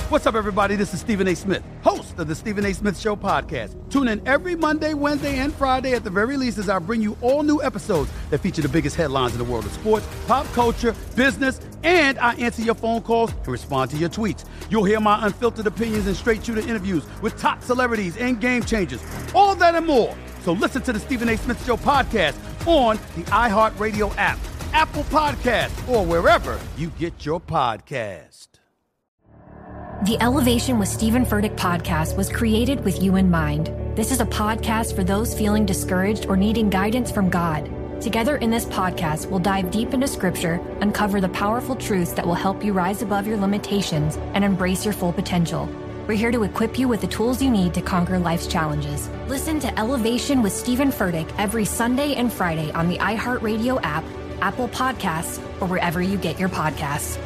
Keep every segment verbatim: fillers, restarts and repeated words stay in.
What's up, everybody? This is Stephen A. Smith, host of the Stephen A. Smith Show podcast. Tune in every Monday, Wednesday, and Friday at the very least as I bring you all new episodes that feature the biggest headlines in the world of sports, pop culture, business, and I answer your phone calls and respond to your tweets. You'll hear my unfiltered opinions and straight-shooter interviews with top celebrities and game changers. All that and more. So listen to the Stephen A. Smith Show podcast on the iHeartRadio app, Apple Podcasts, or wherever you get your podcast. The Elevation with Stephen Furtick podcast was created with you in mind. This is a podcast for those feeling discouraged or needing guidance from God. Together in this podcast, we'll dive deep into Scripture, uncover the powerful truths that will help you rise above your limitations and embrace your full potential. We're here to equip you with the tools you need to conquer life's challenges. Listen to Elevation with Stephen Furtick every Sunday and Friday on the iHeartRadio app, Apple Podcasts, or wherever you get your podcasts.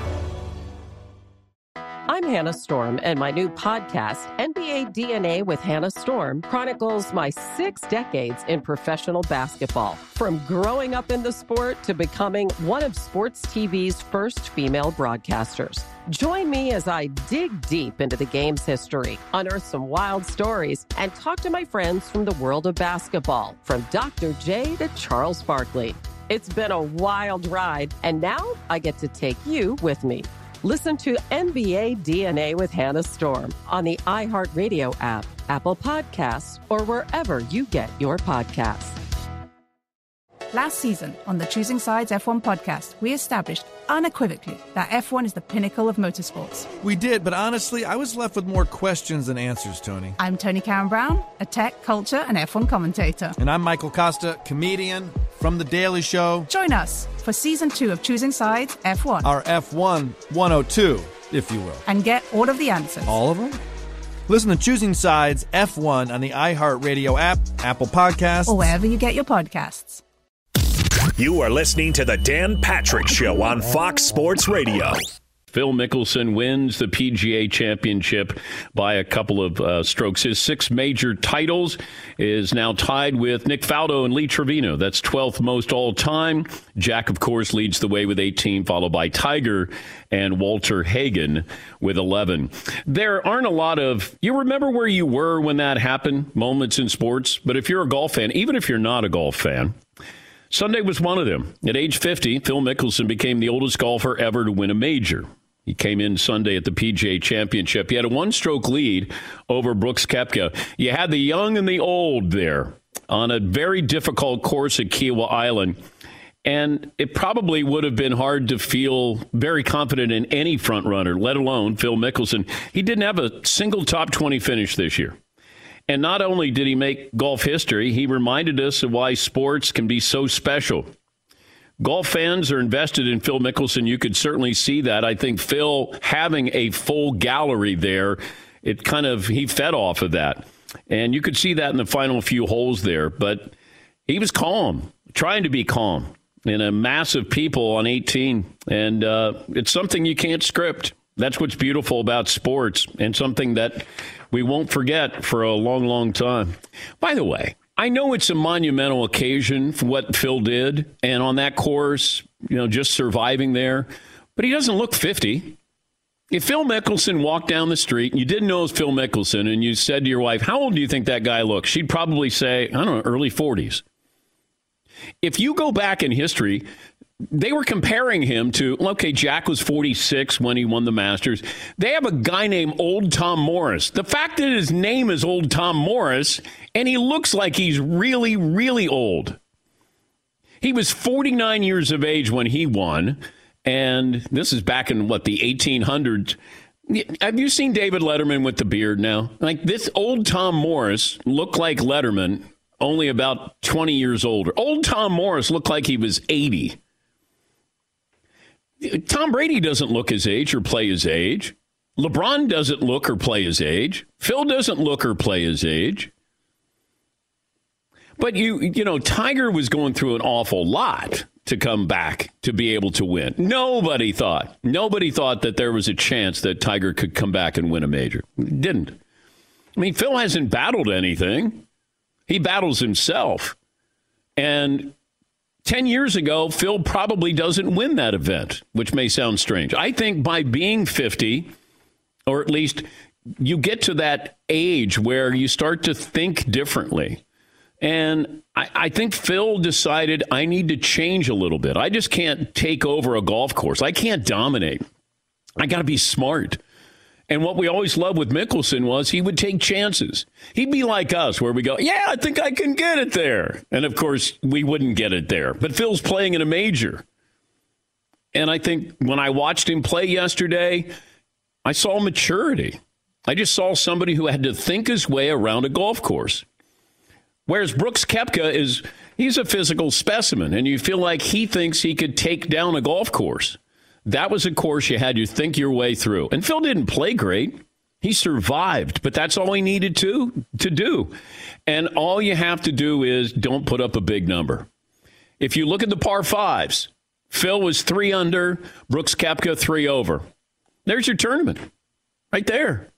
I'm Hannah Storm, and my new podcast, N B A D N A with Hannah Storm, chronicles my six decades in professional basketball. From growing up in the sport to becoming one of sports T V's first female broadcasters. Join me as I dig deep into the game's history, unearth some wild stories, and talk to my friends from the world of basketball, from Doctor J to Charles Barkley. It's been a wild ride, and now I get to take you with me. Listen to N B A D N A with Hannah Storm on the iHeartRadio app, Apple Podcasts, or wherever you get your podcasts. Last season on the Choosing Sides F one podcast, we established unequivocally that F one is the pinnacle of motorsports. We did, but honestly, I was left with more questions than answers, Tony. I'm Tony Karen Brown, a tech, culture, and F one commentator. And I'm Michael Costa, comedian from The Daily Show. Join us for season two of Choosing Sides F one. Our F one one oh two, if you will. And get all of the answers. All of them? Listen to Choosing Sides F one on the iHeartRadio app, Apple Podcasts, or wherever you get your podcasts. You are listening to The Dan Patrick Show on Fox Sports Radio. Phil Mickelson wins the P G A Championship by a couple of uh, strokes. His six major titles is now tied with Nick Faldo and Lee Trevino. That's twelfth most all time. Jack, of course, leads the way with eighteen, followed by Tiger and Walter Hagen with eleven. There aren't a lot of, you remember where you were when that happened, moments in sports. But if you're a golf fan, even if you're not a golf fan, Sunday was one of them. At age fifty, Phil Mickelson became the oldest golfer ever to win a major. He came in Sunday at the P G A Championship. He had a one-stroke lead over Brooks Koepka. You had the young and the old there on a very difficult course at Kiawah Island. And it probably would have been hard to feel very confident in any front runner, let alone Phil Mickelson. He didn't have a single top twenty finish this year. And not only did he make golf history, he reminded us of why sports can be so special. Golf fans are invested in Phil Mickelson. You could certainly see that. I think Phil having a full gallery there, it kind of, he fed off of that. And you could see that in the final few holes there. But he was calm, trying to be calm in a mass of people on eighteen. And uh, it's something you can't script. That's what's beautiful about sports, and something that we won't forget for a long, long time. By the way, I know it's a monumental occasion for what Phil did, and on that course, you know, just surviving there, but he doesn't look fifty. If Phil Mickelson walked down the street and you didn't know it was Phil Mickelson and you said to your wife, how old do you think that guy looks? She'd probably say, I don't know, early forties. If you go back in history, they were comparing him to, okay, Jack was forty-six when he won the Masters. They have a guy named Old Tom Morris. The fact that his name is Old Tom Morris, and he looks like he's really, really old. He was forty-nine years of age when he won, and this is back in, what, the eighteen hundreds. Have you seen David Letterman with the beard now? Like, this Old Tom Morris looked like Letterman, only about twenty years older. Old Tom Morris looked like he was eighty. Tom Brady doesn't look his age or play his age. LeBron doesn't look or play his age. Phil doesn't look or play his age. But, you you know, Tiger was going through an awful lot to come back to be able to win. Nobody thought, nobody thought that there was a chance that Tiger could come back and win a major. Didn't. I mean, Phil hasn't battled anything. He battles himself. And ten years ago, Phil probably doesn't win that event, which may sound strange. I think by being fifty, or at least you get to that age where you start to think differently. And I, I think Phil decided I need to change a little bit. I just can't take over a golf course. I can't dominate. I got to be smart. And what we always loved with Mickelson was he would take chances. He'd be like us where we go, yeah, I think I can get it there. And, of course, we wouldn't get it there. But Phil's playing in a major. And I think when I watched him play yesterday, I saw maturity. I just saw somebody who had to think his way around a golf course. Whereas Brooks Koepka is, he's a physical specimen, and you feel like he thinks he could take down a golf course. That was a course you had to think your way through. And Phil didn't play great. He survived, but that's all he needed to, to do. And all you have to do is don't put up a big number. If you look at the par fives, Phil was three under, Brooks Koepka three over. There's your tournament right there.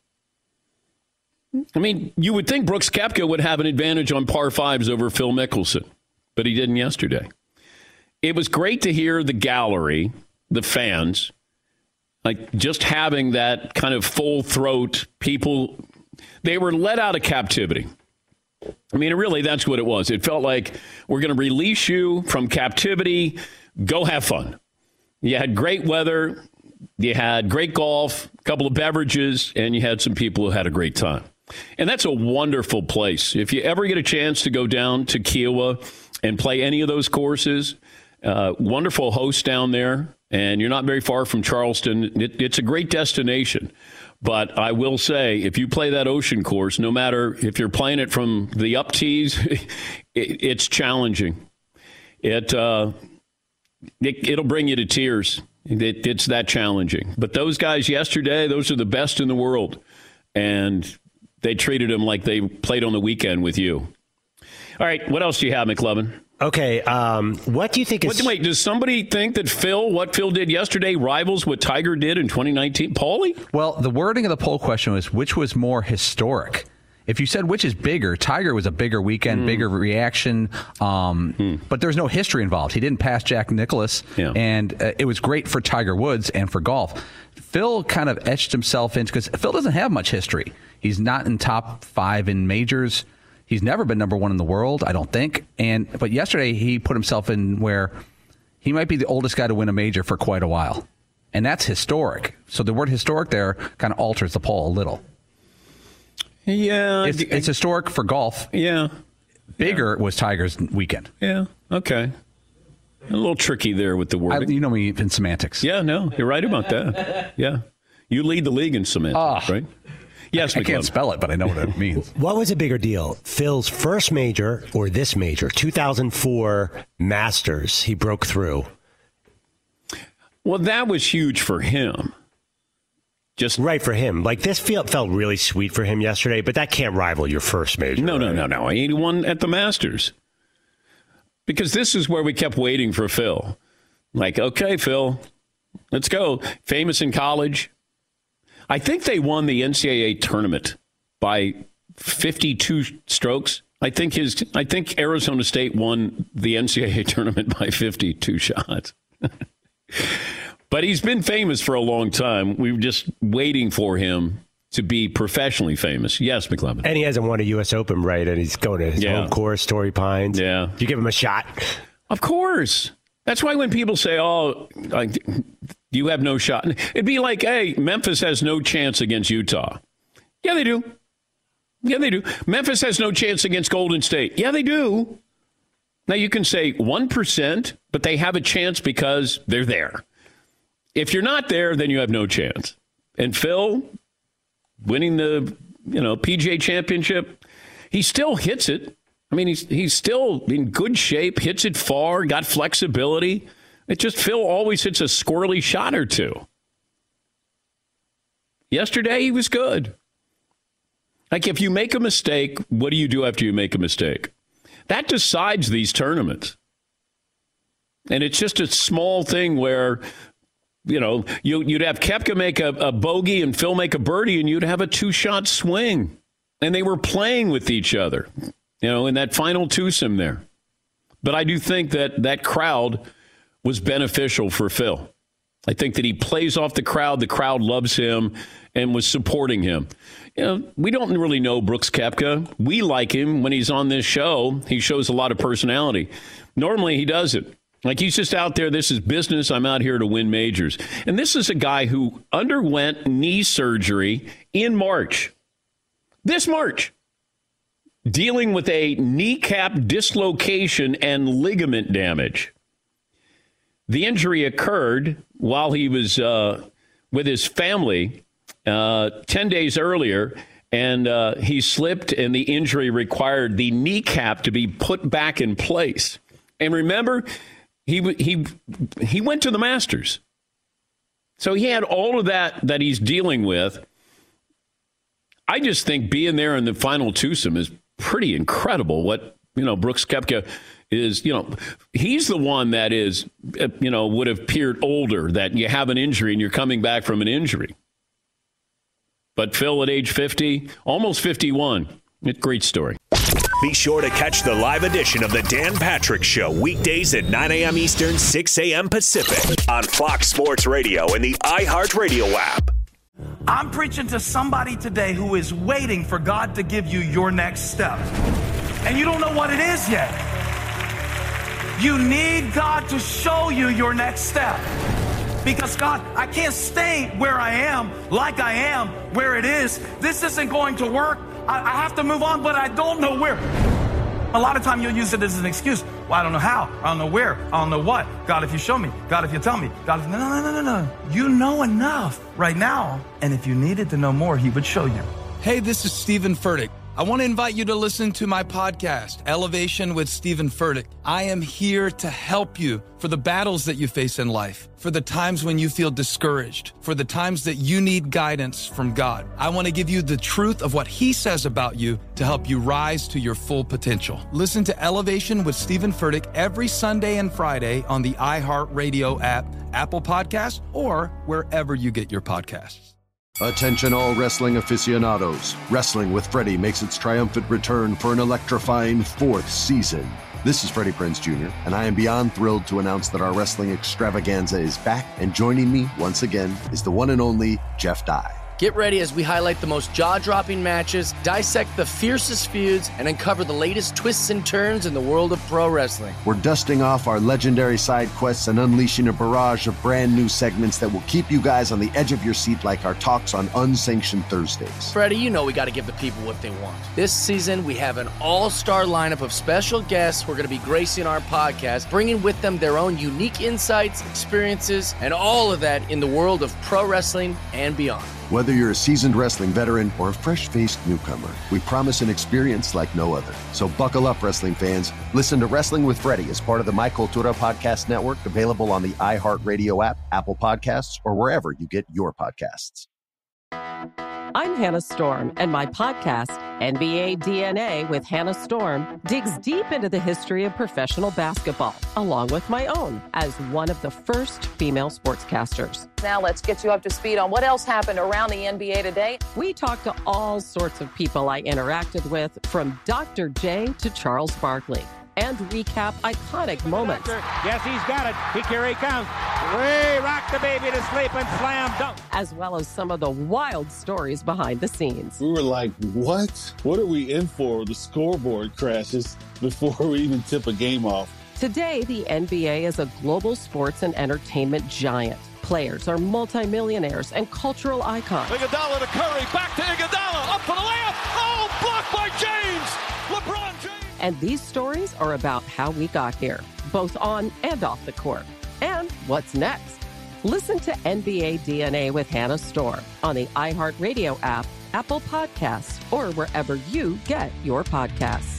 I mean, you would think Brooks Koepka would have an advantage on par fives over Phil Mickelson, but he didn't yesterday. It was great to hear the gallery, the fans, like just having that kind of full throat. People, they were let out of captivity. I mean, really, that's what it was. It felt like we're going to release you from captivity. Go have fun. You had great weather. You had great golf, a couple of beverages, and you had some people who had a great time. And that's a wonderful place. If you ever get a chance to go down to Kiowa and play any of those courses, uh, wonderful host down there, and you're not very far from Charleston. It, it's a great destination. But I will say, if you play that ocean course, no matter if you're playing it from the up tees, it, it's challenging. It, uh, it, it'll bring you to tears. It, it's that challenging. But those guys yesterday, those are the best in the world. And they treated him like they played on the weekend with you. All right, what else do you have, McLovin? Okay, um, what do you think is... What, wait, does somebody think that Phil, what Phil did yesterday, rivals what Tiger did in twenty nineteen? Paulie? Well, the wording of the poll question was, which was more historic? If you said which is bigger, Tiger was a bigger weekend, mm. bigger reaction, um, mm. but there's no history involved. He didn't pass Jack Nicklaus, yeah. and uh, it was great for Tiger Woods and for golf. Phil kind of etched himself into, because Phil doesn't have much history. He's not in top five in majors. He's never been number one in the world, I don't think. And but yesterday he put himself in where he might be the oldest guy to win a major for quite a while, and that's historic. So the word historic there kind of alters the poll a little. Yeah, it's, it's historic for golf. Yeah, bigger yeah. was Tiger's weekend. Yeah, okay. A little tricky there with the wording. I, you know me in semantics. Yeah, no, you're right about that. Yeah, you lead the league in semantics, oh. right? Yes, I, I can't spell it, but I know what it means. What was a bigger deal, Phil's first major or this major? two thousand four Masters, he broke through. Well, that was huge for him. Just right for him. Like this felt felt really sweet for him yesterday, but that can't rival your first major. No, right? no, no, no. He won at the Masters. Because this is where we kept waiting for Phil. Like, okay, Phil, let's go. Famous in college. I think they won the N C double A tournament by fifty-two strokes. I think his. I think Arizona State won the N C double A tournament by fifty-two shots. But he's been famous for a long time. We were just waiting for him to be professionally famous. Yes, McLovin. And he hasn't won a U S Open, right? And he's going to his yeah. home course, Torrey Pines. Yeah. You give him a shot? Of course. That's why when people say, oh, like, you have no shot. It'd be like, hey, Memphis has no chance against Utah. Yeah, they do. Yeah, they do. Memphis has no chance against Golden State. Yeah, they do. Now, you can say one percent, but they have a chance because they're there. If you're not there, then you have no chance. And Phil, winning the, you know, P G A Championship, he still hits it. I mean, he's he's still in good shape, hits it far, got flexibility. It just, Phil always hits a squirrely shot or two. Yesterday, he was good. Like, if you make a mistake, what do you do after you make a mistake? That decides these tournaments. And it's just a small thing where, you know, you, you'd have Koepka make a, a bogey and Phil make a birdie, and you'd have a two-shot swing. And they were playing with each other, you know, in that final twosome there. But I do think that that crowd was beneficial for Phil. I think that he plays off the crowd. The crowd loves him. and was supporting him. You know, we don't really know Brooks Koepka. We like him when he's on this show. He shows a lot of personality. Normally, he doesn't. Like, he's just out there. This is business. I'm out here to win majors. And this is a guy who underwent knee surgery in March. This March. Dealing with a kneecap dislocation and ligament damage. The injury occurred while he was uh, with his family uh, ten days earlier, and uh, he slipped, and the injury required the kneecap to be put back in place. And remember, he he he went to the Masters. So he had all of that that he's dealing with. I just think being there in the final twosome is pretty incredible. What, you know, Brooks Koepka is, you know, he's the one that is, you know, would have appeared older, that you have an injury and you're coming back from an injury. But Phil at age fifty, almost fifty-one, great story. Be sure to catch the live edition of the Dan Patrick Show weekdays at nine a.m. Eastern, six a.m. Pacific on Fox Sports Radio and the iHeartRadio app. I'm preaching to somebody today who is waiting for God to give you your next step. And you don't know what it is yet. You need God to show you your next step. Because, God, I can't stay where I am, like I am, where it is. This isn't going to work. I, I have to move on, but I don't know where. A lot of time you'll use it as an excuse. Well, I don't know how. I don't know where. I don't know what. God, if you show me. God, if you tell me. God, if... No, no, no, no, no. You know enough right now. And if you needed to know more, he would show you. Hey, this is Stephen Furtick. I want to invite you to listen to my podcast, Elevation with Stephen Furtick. I am here to help you for the battles that you face in life, for the times when you feel discouraged, for the times that you need guidance from God. I want to give you the truth of what he says about you to help you rise to your full potential. Listen to Elevation with Stephen Furtick every Sunday and Friday on the iHeartRadio app, Apple Podcasts, or wherever you get your podcasts. Attention all wrestling aficionados. Wrestling with Freddie makes its triumphant return for an electrifying fourth season. This is Freddie Prinze Junior, and I am beyond thrilled to announce that our wrestling extravaganza is back, and joining me once again is the one and only Jeff Dye. Get ready as we highlight the most jaw-dropping matches, dissect the fiercest feuds, and uncover the latest twists and turns in the world of pro wrestling. We're dusting off our legendary side quests and unleashing a barrage of brand new segments that will keep you guys on the edge of your seat, like our talks on Unsanctioned Thursdays. Freddie, you know we got to give the people what they want. This season, we have an all-star lineup of special guests who are going to be gracing our podcast, bringing with them their own unique insights, experiences, and all of that in the world of pro wrestling and beyond. Whether you're a seasoned wrestling veteran or a fresh-faced newcomer, we promise an experience like no other. So buckle up, wrestling fans. Listen to Wrestling with Freddie as part of the My Cultura Podcast Network, available on the iHeartRadio app, Apple Podcasts, or wherever you get your podcasts. I'm Hannah Storm, and my podcast, N B A D N A with Hannah Storm, digs deep into the history of professional basketball, along with my own, as one of the first female sportscasters. Now let's get you up to speed on what else happened around the N B A today. We talked to all sorts of people I interacted with, from Doctor J to Charles Barkley, and recap iconic moments. Yes, he's got it. He, here he comes. Way rock the baby to sleep and slam dunk. As well as some of the wild stories behind the scenes. We were like, what? What are we in for? The scoreboard crashes before we even tip a game off. Today, the N B A is a global sports and entertainment giant. Players are multimillionaires and cultural icons. Iguodala to Curry, back to Iguodala, up for the layup. Oh, blocked by James. LeBron James. And these stories are about how we got here, both on and off the court. And what's next? Listen to N B A D N A with Hannah Storm on the iHeartRadio app, Apple Podcasts, or wherever you get your podcasts.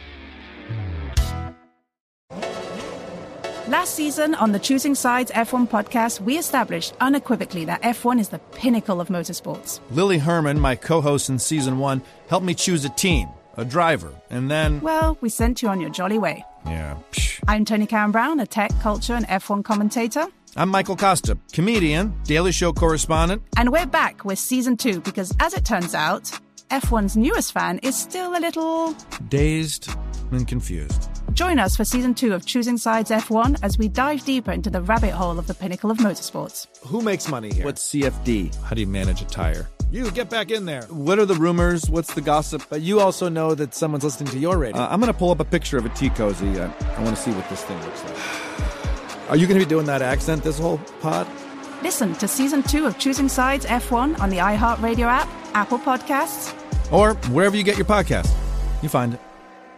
Last season on the Choosing Sides F one podcast, we established unequivocally that F one is the pinnacle of motorsports. Lily Herman, my co-host in season one, helped me choose a team, a driver, and then... Well, we sent you on your jolly way. Yeah. Psh. I'm Tony Karen Brown, a tech, culture, and F one commentator. I'm Michael Costa, comedian, Daily Show correspondent. And we're back with season two because, as it turns out, F one's newest fan is still a little... dazed and confused. Join us for season two of Choosing Sides F one as we dive deeper into the rabbit hole of the pinnacle of motorsports. Who makes money here? What's C F D? How do you manage a tire? You, get back in there. What are the rumors? What's the gossip? But you also know that someone's listening to your radio. Uh, I'm going to pull up a picture of a tea cozy. I, I want to see what this thing looks like. Are you going to be doing that accent this whole pod? Listen to Season two of Choosing Sides F one on the iHeartRadio app, Apple Podcasts, or wherever you get your podcasts. You find it.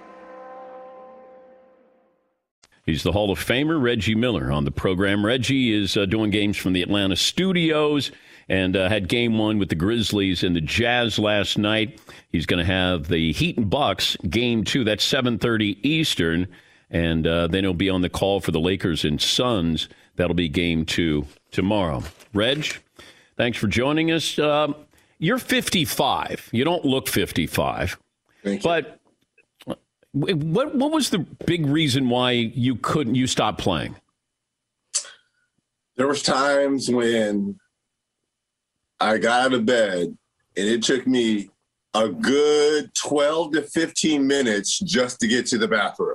He's the Hall of Famer, Reggie Miller, on the program. Reggie is uh, doing games from the Atlanta studios and uh, had game one with the Grizzlies and the Jazz last night. He's going to have the Heat and Bucks game two. That's seven thirty Eastern. And uh, then he'll be on the call for the Lakers and Suns. That'll be game two tomorrow. Reg, thanks for joining us. Um, you're fifty-five. You don't look fifty-five. Thank you. But what what was the big reason why you couldn't you stopped playing? There was times when I got out of bed and it took me a good twelve to fifteen minutes just to get to the bathroom.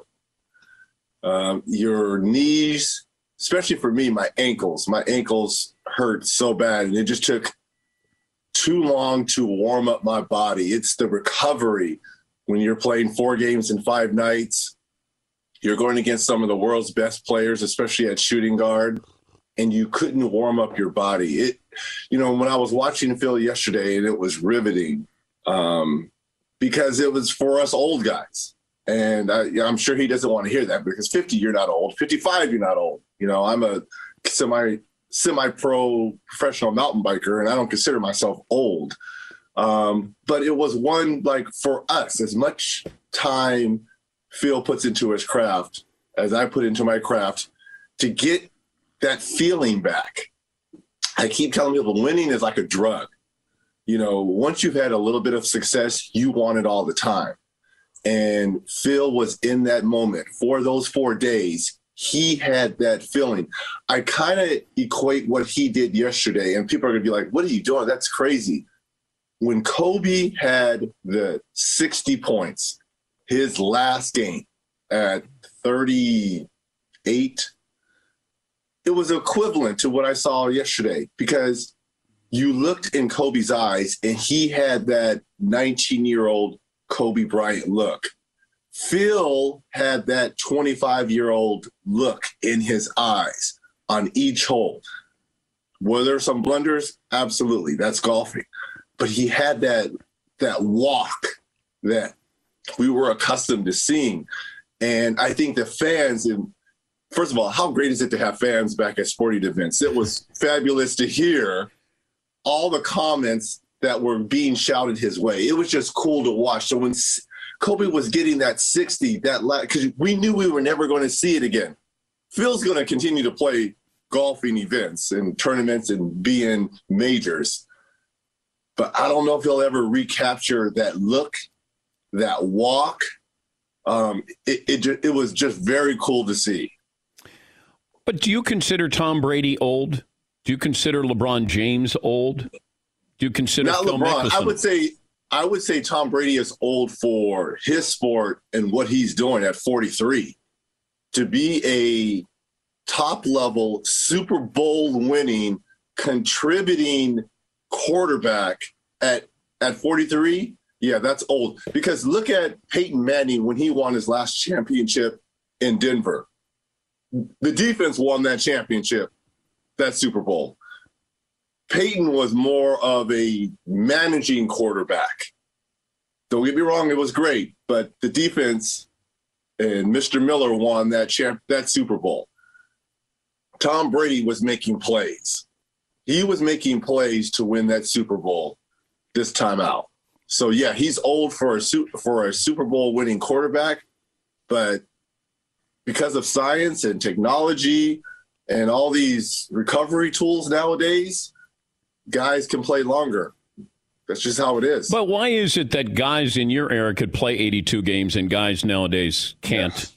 Um, your knees, especially for me, my ankles, my ankles hurt so bad. And it just took too long to warm up my body. It's the recovery when you're playing four games in five nights. You're going against some of the world's best players, especially at shooting guard, and you couldn't warm up your body. It, you know, when I was watching Phil yesterday, and it was riveting um, because it was for us old guys. And I, I'm sure he doesn't want to hear that because fifty, you're not old. fifty-five, you're not old. You know, I'm a semi, semi-pro professional mountain biker, and I don't consider myself old. Um, but it was one, like, for us, as much time Phil puts into his craft as I put into my craft to get that feeling back. I keep telling people winning is like a drug. You know, once you've had a little bit of success, you want it all the time. And Phil was in that moment for those four days. He had that feeling. I kind of equate what he did yesterday, and people are going to be like, what are you doing? That's crazy. When Kobe had the sixty points, his last game at thirty-eight, it was equivalent to what I saw yesterday because you looked in Kobe's eyes and he had that nineteen-year-old Kobe Bryant look. Phil had that twenty-five-year-old look in his eyes on each hole. Were there some blunders? Absolutely. That's golfing. But he had that that walk that we were accustomed to seeing. And I think the fans, and first of all, how great is it to have fans back at sporting events? It was fabulous to hear all the comments that were being shouted his way. It was just cool to watch. So when Kobe was getting that sixty, that because we knew we were never going to see it again. Phil's going to continue to play golfing events and tournaments and be in majors. But I don't know if he'll ever recapture that look, that walk. Um, it, it it was just very cool to see. But do you consider Tom Brady old? Do you consider LeBron James old? Do you consider Not Phil LeBron? Mickelson? I would say I would say Tom Brady is old for his sport and what he's doing at forty-three. To be a top-level Super Bowl winning, contributing quarterback at at forty-three, yeah, that's old. Because look at Peyton Manning when he won his last championship in Denver. The defense won that championship, that Super Bowl. Peyton was more of a managing quarterback. Don't get me wrong, it was great, but the defense and Mister Miller won that champ that Super Bowl. Tom Brady was making plays. He was making plays to win that Super Bowl this time out. So yeah, he's old for a for a Super Bowl winning quarterback, but because of science and technology and all these recovery tools nowadays, guys can play longer. That's just how it is. But why is it that guys in your era could play eighty-two games and guys nowadays can't?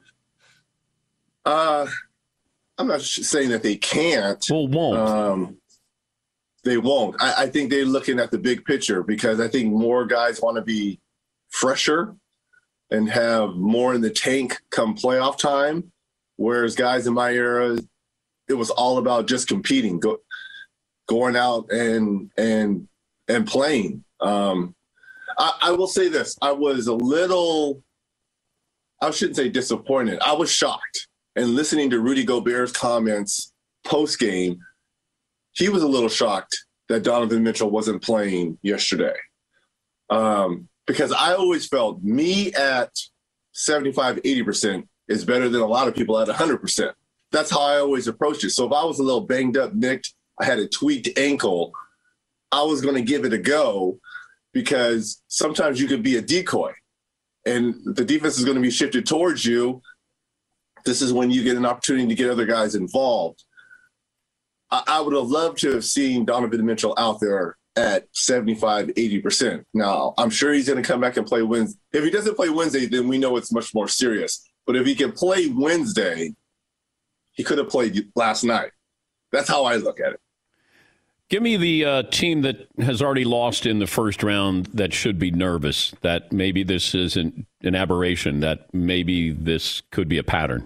Uh, I'm not saying that they can't. Well, won't. Um, they won't. I, I think they're looking at the big picture because I think more guys want to be fresher and have more in the tank come playoff time, whereas guys in my era, it was all about just competing, go, going out and and and playing. Um, I, I will say this. I was a little, I shouldn't say disappointed. I was shocked. And listening to Rudy Gobert's comments post-game, he was a little shocked that Donovan Mitchell wasn't playing yesterday. Um, because I always felt me at seventy-five, eighty percent is better than a lot of people at one hundred percent. That's how I always approached it. So if I was a little banged up, nicked, I had a tweaked ankle, I was going to give it a go because sometimes you could be a decoy and the defense is going to be shifted towards you. This is when you get an opportunity to get other guys involved. I, I would have loved to have seen Donovan Mitchell out there at seventy-five, eighty percent. Now, I'm sure he's going to come back and play Wednesday. If he doesn't play Wednesday, then we know it's much more serious. But if he can play Wednesday, he could have played last night. That's how I look at it. Give me the uh, team that has already lost in the first round that should be nervous, that maybe this isn't an aberration, that maybe this could be a pattern.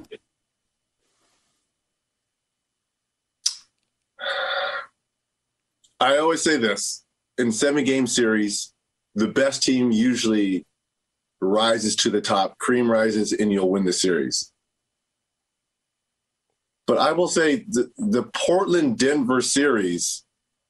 I always say this. In seven-game series, the best team usually rises to the top. Cream rises, and you'll win the series. But I will say the, the Portland-Denver series,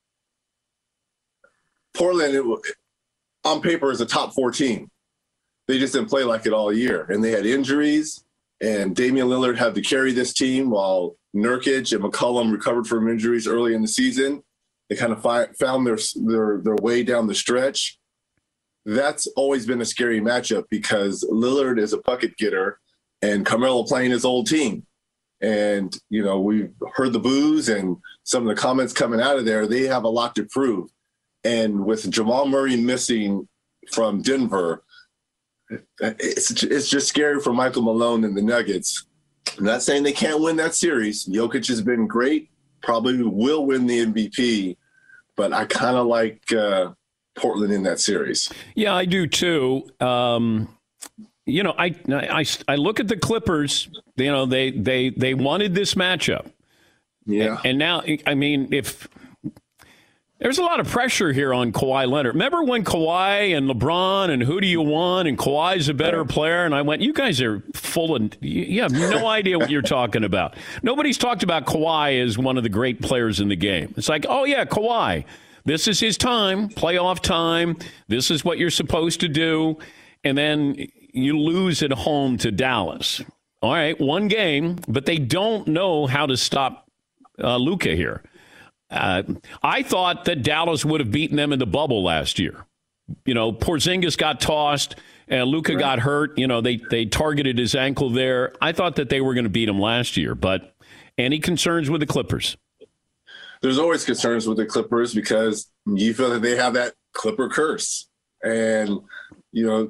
Portland, it, on paper, is a top four team. They just didn't play like it all year. And they had injuries, and Damian Lillard had to carry this team while Nurkic and McCollum recovered from injuries early in the season. They kind of fi- found their, their their way down the stretch. That's always been a scary matchup because Lillard is a bucket getter and Carmelo playing his old team. And, you know, we've heard the boos and some of the comments coming out of there. They have a lot to prove. And with Jamal Murray missing from Denver, it's, it's just scary for Michael Malone and the Nuggets. I'm not saying they can't win that series. Jokic has been great. Probably will win the M V P, but I kind of like uh, Portland in that series. Yeah, I do too. Um, you know, I, I I look at the Clippers. You know, they they they wanted this matchup. Yeah, and, and now, I mean, if there's a lot of pressure here on Kawhi Leonard. Remember when Kawhi and LeBron and who do you want? And Kawhi's a better player. And I went, you guys are full of, you have no idea what you're talking about. Nobody's talked about Kawhi as one of the great players in the game. It's like, oh, yeah, Kawhi. This is his time, playoff time. This is what you're supposed to do. And then you lose at home to Dallas. All right, one game, but they don't know how to stop uh, Luka here. Uh, I thought that Dallas would have beaten them in the bubble last year. You know, Porzingis got tossed and Luka right. got hurt. You know, they, they targeted his ankle there. I thought that they were going to beat him last year, but any concerns with the Clippers? There's always concerns with the Clippers because you feel that they have that Clipper curse. And, you know,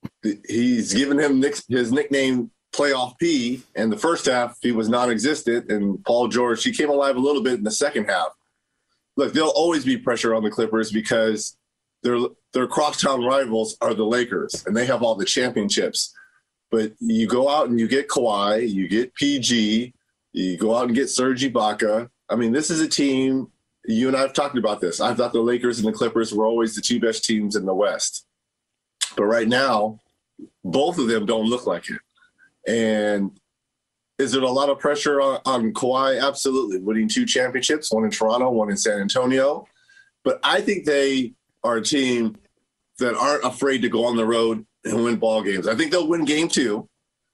he's given him his nickname Playoff P. And the first half, he was non-existent. And Paul George, he came alive a little bit in the second half. Look, there'll always be pressure on the Clippers because their their crosstown rivals are the Lakers, and they have all the championships. But you go out and you get Kawhi, you get P G, you go out and get Serge Ibaka. I mean, this is a team, you and I have talked about this. I thought the Lakers and the Clippers were always the two best teams in the West. But right now, both of them don't look like it. And is there a lot of pressure on, on Kawhi? Absolutely. Winning two championships, one in Toronto, one in San Antonio. But I think they are a team that aren't afraid to go on the road and win ball games. I think they'll win game two.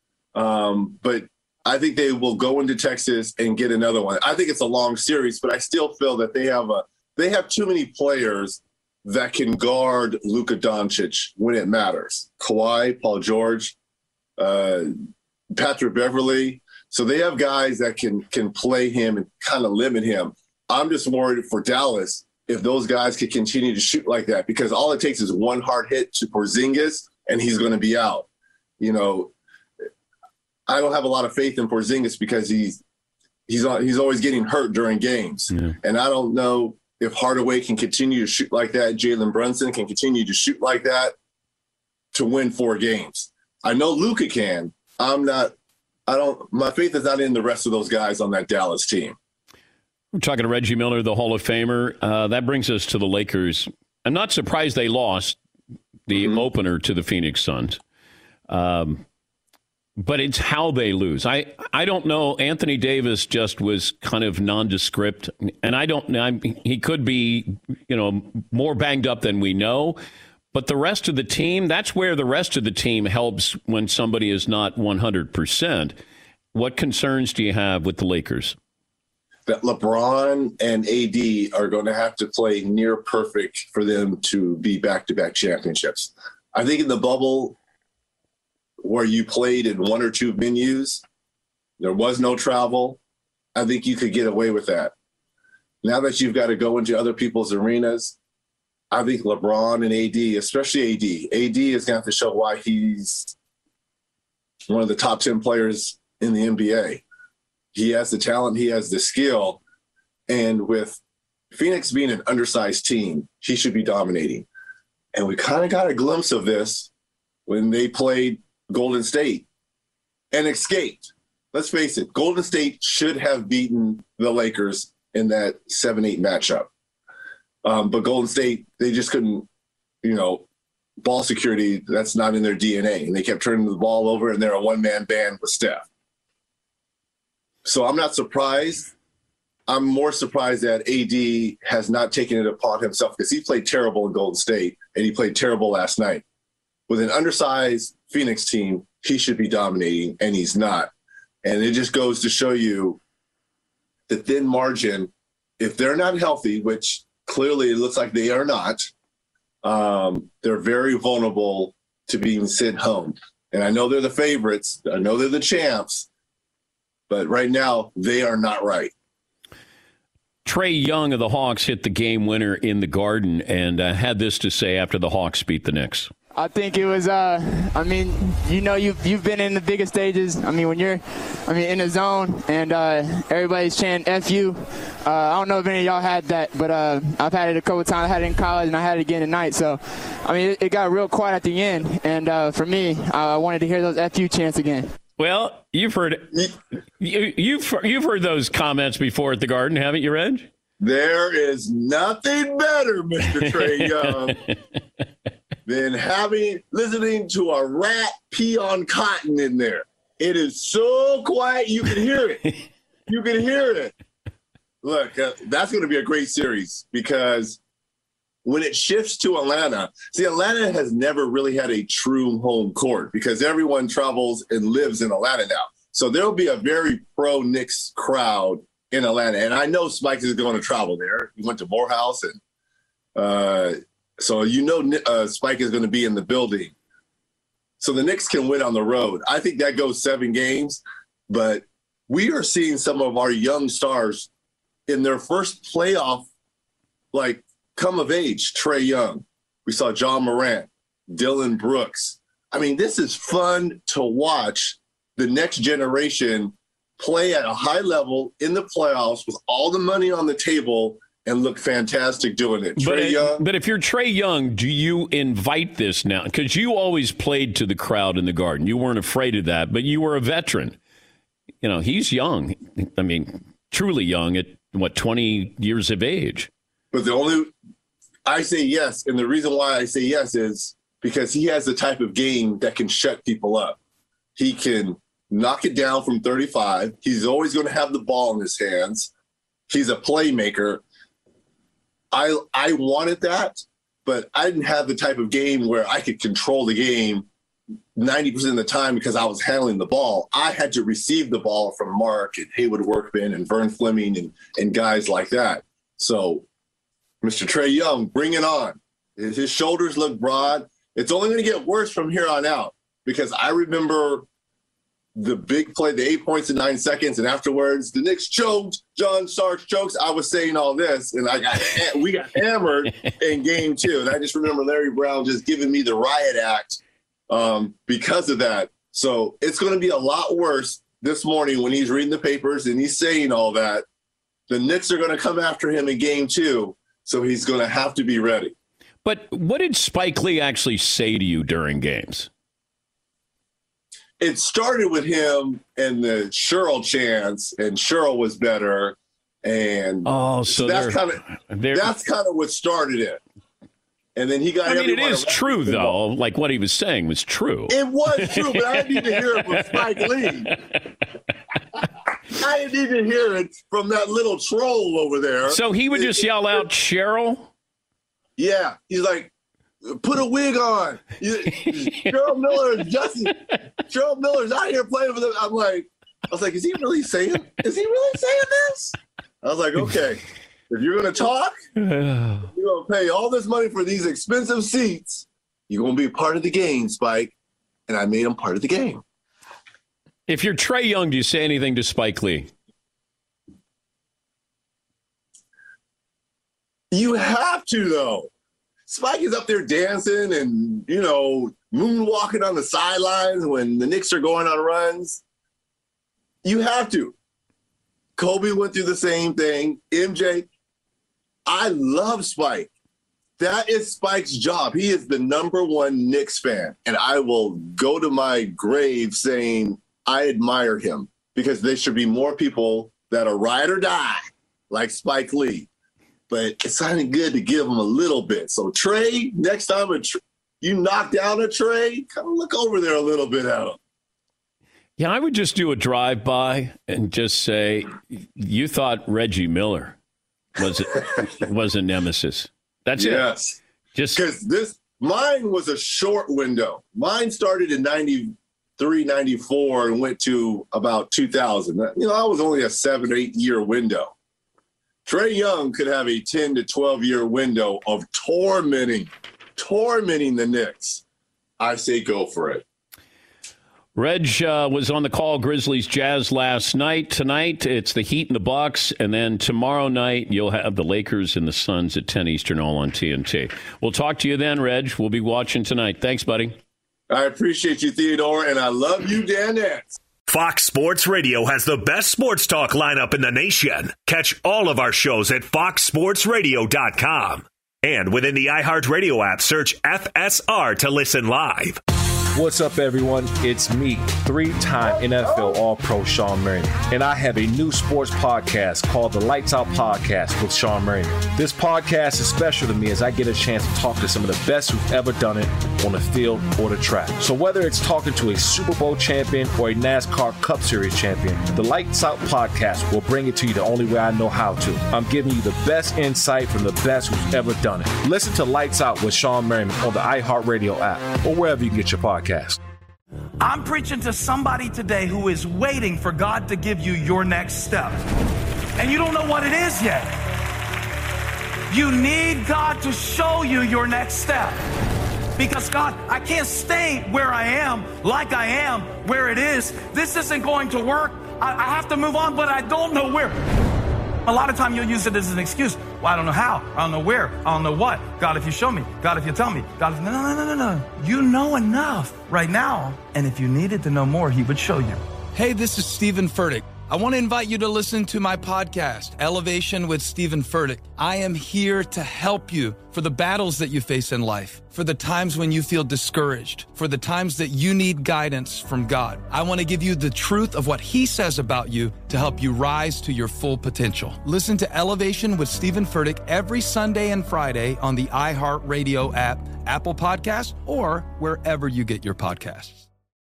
Um, but I think they will go into Texas and get another one. I think it's a long series, but I still feel that they have a they have too many players that can guard Luka Doncic when it matters. Kawhi, Paul George, uh, Patrick Beverly. So they have guys that can can play him and kind of limit him. I'm just worried for Dallas if those guys can continue to shoot like that, because all it takes is one hard hit to Porzingis and he's going to be out. You know, I don't have a lot of faith in Porzingis because he's he's he's always getting hurt during games. Yeah. And I don't know if Hardaway can continue to shoot like that, Jalen Brunson can continue to shoot like that to win four games. I know Luka can. I'm not I don't my faith is not in the rest of those guys on that Dallas team. We're talking to Reggie Miller, the Hall of Famer. Uh, that brings us to the Lakers. I'm not surprised they lost the mm-hmm. opener to the Phoenix Suns. Um, but it's how they lose. I, I don't know. Anthony Davis just was kind of nondescript, and I don't know. He could be, you know, more banged up than we know. But the rest of the team, that's where the rest of the team helps when somebody is not one hundred percent. What concerns do you have with the Lakers? That LeBron and A D are going to have to play near perfect for them to be back-to-back championships. I think in the bubble where you played in one or two venues, there was no travel, I think you could get away with that. Now that you've got to go into other people's arenas, I think LeBron and A D, especially A D, A D is going to have to show why he's one of the top ten players in the N B A. He has the talent, he has the skill, and with Phoenix being an undersized team, he should be dominating. And we kind of got a glimpse of this when they played Golden State and escaped. Let's face it, Golden State should have beaten the Lakers in that seven eight matchup. Um, but Golden State, they just couldn't, you know, ball security, that's not in their D N A. And they kept turning the ball over, and they're a one-man band with Steph. So I'm not surprised. I'm more surprised that A D has not taken it upon himself, because he played terrible in Golden State, and he played terrible last night. With an undersized Phoenix team, he should be dominating, and he's not. And it just goes to show you the thin margin. If they're not healthy, which clearly it looks like they are not, um, they're very vulnerable to being sent home. And I know they're the favorites. I know they're the champs. But right now, they are not right. Trae Young of the Hawks hit the game winner in the Garden and uh, had this to say after the Hawks beat the Knicks. I think it was, uh, I mean, you know, you've, you've been in the biggest stages. I mean, when you're, I mean, in the zone and uh, everybody's chanting F you. Uh, I don't know if any of y'all had that, but uh, I've had it a couple times. I had it in college, and I had it again tonight. So, I mean, it, it got real quiet at the end. And uh, for me, I wanted to hear those F you chants again. Well, you've heard you, you've you've heard those comments before at the Garden, haven't you, Reg? There is nothing better, Mister Trae Young, than having listening to a rat pee on cotton in there. It is so quiet you can hear it. You can hear it. Look, uh, that's going to be a great series, because when it shifts to Atlanta, see, Atlanta has never really had a true home court, because everyone travels and lives in Atlanta now. So there'll be a very pro-Knicks crowd in Atlanta. And I know Spike is going to travel there. He went to Morehouse. And uh, so you know uh, Spike is going to be in the building. So the Knicks can win on the road. I think that goes seven games. But we are seeing some of our young stars in their first playoff, like, come of age. Trae Young. We saw John Morant, Dylan Brooks. I mean, this is fun to watch the next generation play at a high level in the playoffs with all the money on the table and look fantastic doing it. But, Trae Young. But if you're Trae Young, do you invite this now? Because you always played to the crowd in the Garden. You weren't afraid of that, but you were a veteran. You know, he's young. I mean, truly young at, what, twenty years of age. But the only – I say yes, and the reason why I say yes is because he has the type of game that can shut people up. He can knock it down from thirty-five. He's always going to have the ball in his hands. He's a playmaker. I I wanted that, but I didn't have the type of game where I could control the game ninety percent of the time because I was handling the ball. I had to receive the ball from Mark and Haywood Workman and Vern Fleming and, and guys like that. So Mister Trae Young, bring it on. His shoulders look broad. It's only going to get worse from here on out, because I remember the big play, the eight points in nine seconds, and afterwards the Knicks choked. John Starks chokes. I was saying all this, and I got we got hammered in game two. And I just remember Larry Brown just giving me the riot act um, because of that. So it's going to be a lot worse this morning when he's reading the papers and he's saying all that. The Knicks are going to come after him in game two. So he's going to have to be ready. But what did Spike Lee actually say to you during games? It started with him and the Cheryl chants, and Cheryl was better. And oh, so that's kind of that's kind of what started it. And then he got I mean, it everyone is true, though. ball. Like what he was saying was true. It was true, but I didn't need to hear it from Spike Lee. I didn't need to hear it from that little troll over there. So he would just yell out, Cheryl? Yeah. He's like, put a wig on. Cheryl Miller, Justin, Cheryl Miller's out here playing for them. I'm like, I was like, is he really saying, is he really saying this? I was like, okay. If you're going to talk, you're going to pay all this money for these expensive seats. You're going to be part of the game, Spike. And I made him part of the game. If you're Trae Young, do you say anything to Spike Lee? You have to, though. Spike is up there dancing and, you know, moonwalking on the sidelines when the Knicks are going on runs. You have to. Kobe went through the same thing. M J. I love Spike. That is Spike's job. He is the number one Knicks fan. And I will go to my grave saying I admire him because there should be more people that are ride or die like Spike Lee. But it's sounding good to give him a little bit. So, Trae, next time a tr- you knock down a Trae, kind of look over there a little bit at him. Yeah, I would just do a drive-by and just say, you thought Reggie Miller was a, was a nemesis. That's yes. it. Yes. Just because this mine was a short window. Mine started in ninety-three, ninety-four and went to about two thousand. You know, I was only a seven, eight year window. Trae Young could have a ten to twelve year window of tormenting, tormenting the Knicks. I say go for it. Reg uh, was on the call Grizzlies Jazz last night. Tonight, it's the Heat and the Bucks. And then tomorrow night, you'll have the Lakers and the Suns at ten Eastern, all on T N T. We'll talk to you then, Reg. We'll be watching tonight. Thanks, buddy. I appreciate you, Theodore, and I love you, Dan Nance. Fox Sports Radio has the best sports talk lineup in the nation. Catch all of our shows at fox sports radio dot com. And within the iHeartRadio app, search F S R to listen live. What's up, everyone? It's me, three-time N F L All-Pro Sean Merriman, and I have a new sports podcast called the Lights Out Podcast with Sean Merriman. This podcast is special to me as I get a chance to talk to some of the best who've ever done it on the field or the track. So whether it's talking to a Super Bowl champion or a NASCAR Cup Series champion, the Lights Out Podcast will bring it to you the only way I know how to. I'm giving you the best insight from the best who's ever done it. Listen to Lights Out with Sean Merriman on the iHeartRadio app or wherever you get your podcast. I'm preaching to somebody today who is waiting for God to give you your next step. And you don't know what it is yet. You need God to show you your next step. Because God, I can't stay where I am, like I am, where it is. This isn't going to work. I, I have to move on, but I don't know where. A lot of time you'll use it as an excuse. Well, I don't know how. I don't know where. I don't know what. God, if you show me. God, if you tell me. God, if... No, no, no, no, no. You know enough right now. And if you needed to know more, he would show you. Hey, this is Stephen Furtick. I want to invite you to listen to my podcast, Elevation with Stephen Furtick. I am here to help you for the battles that you face in life, for the times when you feel discouraged, for the times that you need guidance from God. I want to give you the truth of what he says about you to help you rise to your full potential. Listen to Elevation with Stephen Furtick every Sunday and Friday on the iHeartRadio app, Apple Podcasts, or wherever you get your podcasts.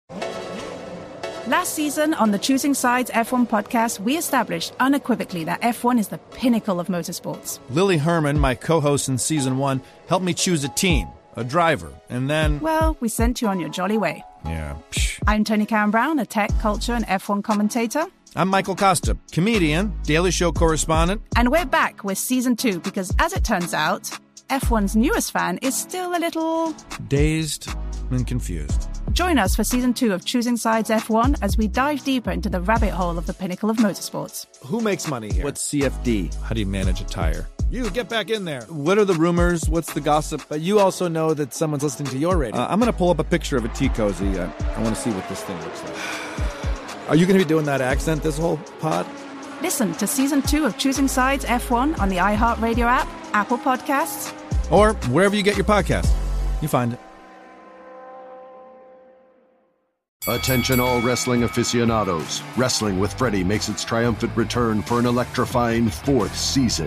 Last season on the Choosing Sides F one podcast, we established unequivocally that F one is the pinnacle of motorsports. Lily Herman, my co-host in season one, helped me choose a team, a driver, and then... Well, we sent you on your jolly way. Yeah. Psh. I'm Tony Karen Brown, a tech, culture, and F one commentator. I'm Michael Costa, comedian, Daily Show correspondent. And we're back with season two because, as it turns out, F one's newest fan is still a little... dazed and confused. Join us for season two of Choosing Sides F one as we dive deeper into the rabbit hole of the pinnacle of motorsports. Who makes money here? What's C F D? How do you manage a tire? You, get back in there. What are the rumors? What's the gossip? But you also know that someone's listening to your radio. Uh, I'm going to pull up a picture of a tea cozy. Uh, I want to see what this thing looks like. Are you going to be doing that accent this whole pod? Listen to season two of Choosing Sides F one on the iHeartRadio app, Apple Podcasts, or wherever you get your podcast. You find it. Attention all wrestling aficionados. Wrestling with Freddie makes its triumphant return for an electrifying fourth season.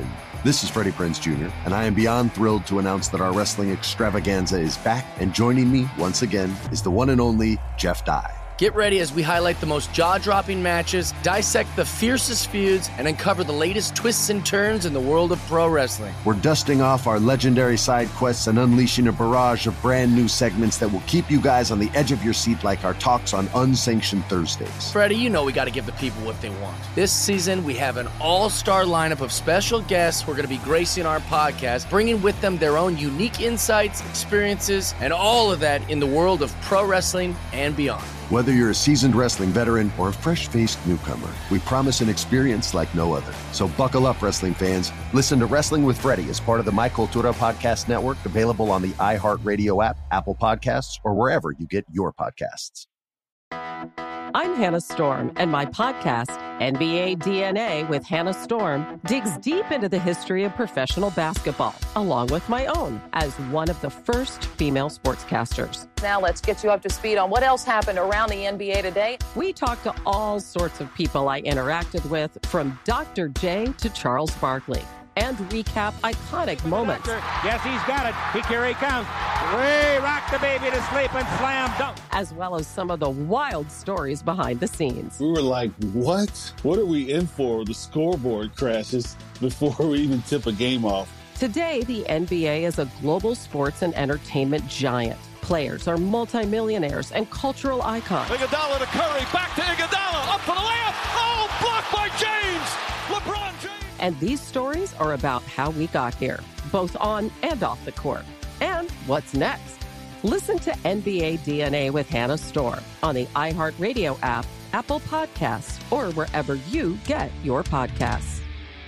This is Freddie Prinze Junior, and I am beyond thrilled to announce that our wrestling extravaganza is back, and joining me once again is the one and only Jeff Dye. Get ready as we highlight the most jaw-dropping matches, dissect the fiercest feuds, and uncover the latest twists and turns in the world of pro wrestling. We're dusting off our legendary side quests and unleashing a barrage of brand new segments that will keep you guys on the edge of your seat like our talks on Unsanctioned Thursdays. Freddie, you know we got to give the people what they want. This season, we have an all-star lineup of special guests who are going to be gracing our podcast, bringing with them their own unique insights, experiences, and all of that in the world of pro wrestling and beyond. Whether you're a seasoned wrestling veteran or a fresh-faced newcomer, we promise an experience like no other. So buckle up, wrestling fans. Listen to Wrestling with Freddie as part of the My Cultura Podcast Network, available on the iHeartRadio app, Apple Podcasts, or wherever you get your podcasts. I'm Hannah Storm, and my podcast, N B A D N A with Hannah Storm, digs deep into the history of professional basketball, along with my own, as one of the first female sportscasters. Now let's get you up to speed on what else happened around the N B A today. We talked to all sorts of people I interacted with, from Doctor J to Charles Barkley, and recap iconic moments. Yes, he's got it. Here he comes. Way rock the baby to sleep and slam dunk. As well as some of the wild stories behind the scenes. We were like, what? What are we in for? The scoreboard crashes before we even tip a game off. Today, the N B A is a global sports and entertainment giant. Players are multimillionaires and cultural icons. Iguodala to Curry, back to Iguodala, up for the layup. Oh, blocked by James. LeBron James. And these stories are about how we got here, both on and off the court. And what's next? Listen to N B A D N A with Hannah Storm on the iHeartRadio app, Apple Podcasts, or wherever you get your podcasts.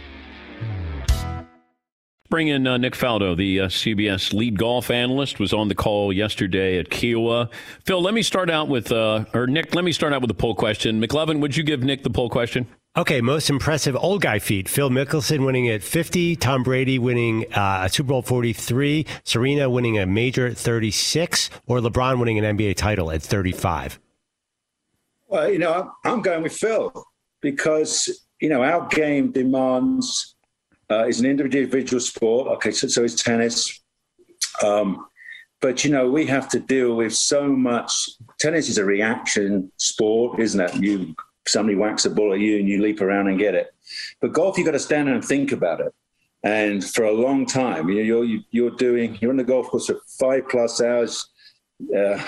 Bring in uh, Nick Faldo, the uh, C B S lead golf analyst, was on the call yesterday at Kiowa. Phil, let me start out with, uh, or Nick, let me start out with the poll question. McLovin, would you give Nick the poll question? Okay, most impressive old guy feat. Phil Mickelson winning at fifty, Tom Brady winning uh, a Super Bowl forty-three, Serena winning a major at thirty-six, or LeBron winning an N B A title at thirty-five? Well, you know, I'm going with Phil because, you know, our game demands uh, is an individual sport. Okay, so, so is tennis. Um, but, you know, we have to deal with so much. Tennis is a reaction sport, isn't it? You Somebody whacks a ball at you and you leap around and get it. But golf, you've got to stand there and think about it. And for a long time, you know, you're, you're doing, you're on the golf course for five plus hours. Uh,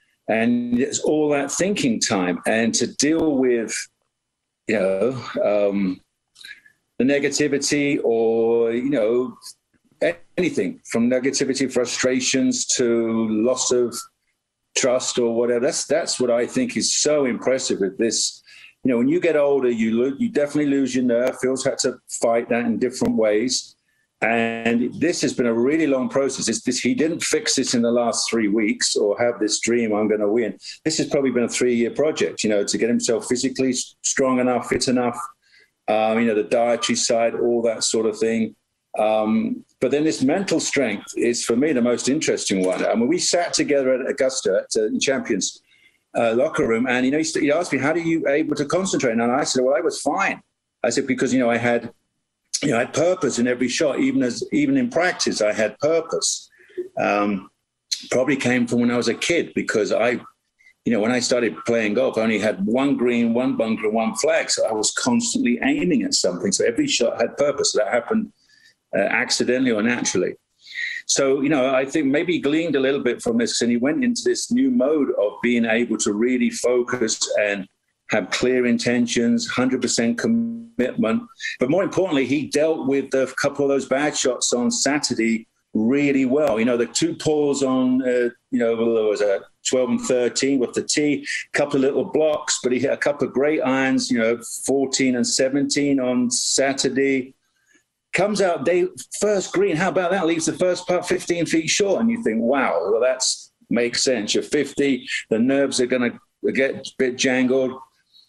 and it's all that thinking time. And to deal with, you know, um, the negativity or, you know, anything from negativity, frustrations to loss of trust or whatever. That's, that's what I think is so impressive with this. You know, when you get older, you lo- you definitely lose your nerve. Phil's had to fight that in different ways. And this has been a really long process. It's this, he didn't fix this in the last three weeks or have this dream, I'm going to win. This has probably been a three-year project, you know, to get himself physically strong enough, fit enough, um, you know, the dietary side, all that sort of thing. Um, but then this mental strength is, for me, the most interesting one. I mean, we sat together at Augusta at uh, Champions Uh, locker room, and you know, he, he asked me, "How are you able to concentrate?" And I said, "Well, I was fine." I said, "Because you know, I had, you know, I had purpose in every shot, even as even in practice, I had purpose." Um, probably came from when I was a kid, because I, you know, when I started playing golf, I only had one green, one bunker, and one flag, so I was constantly aiming at something. So every shot had purpose. That happened uh, accidentally or naturally. So, you know, I think maybe he gleaned a little bit from this, and he went into this new mode of being able to really focus and have clear intentions, one hundred percent commitment. But more importantly, he dealt with a couple of those bad shots on Saturday really well. You know, the two pulls on, uh, you know, there was a twelve and thirteen with the tee, a couple of little blocks, but he hit a couple of great irons, you know, fourteen and seventeen on Saturday. Comes out day first green. How about that? Leaves the first putt fifteen feet short. And you think, wow, well, that's makes sense. You're fifty. The nerves are going to get a bit jangled.